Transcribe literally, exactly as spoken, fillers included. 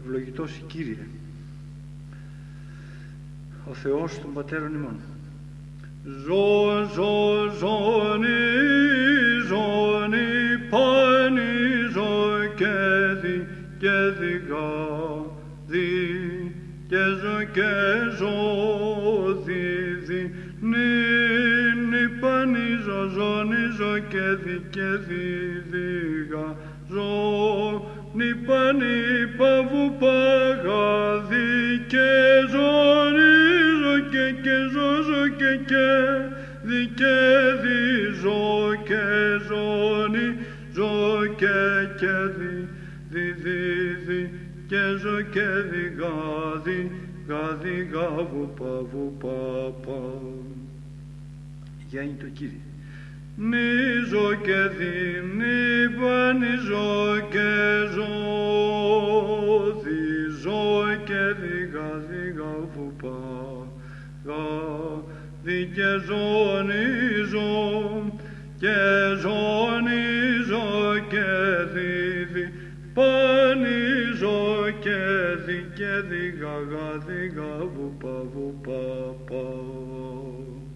Ευλογητός η Κύριε, ο Θεός των Πατέρων ημών. Ζω, ζω, ζώνη, ζώνη, πάνη, ζω και δι, και διγά, δι, και ζω και ζω, δι, δι, νη, νη, πάνη, ζω, ζώνη, ζω και δι, και δι, διγά, ζω, νη, πάνη, παβου, παγαδι, και ζώνη, ζω και, και ζω, ζω και, και, δι, και δι, ζω και, ζώνη, ζω και, και δι, δι, δι, δι, και ζω και δι, γάδι, γάδι, γάβου, παβου, παπα. Γεια είναι το Κύριε. Νίζω και δι, νύπα, νίζω και ζω, δι, ζω και δι, γάδι, γάβου, πα, γάδι, και ζωνίζω, και ζωνίζω και δι, δι, πανίζω και δι, και δι, γαγάδι, γάβου, παβου, πα, πα.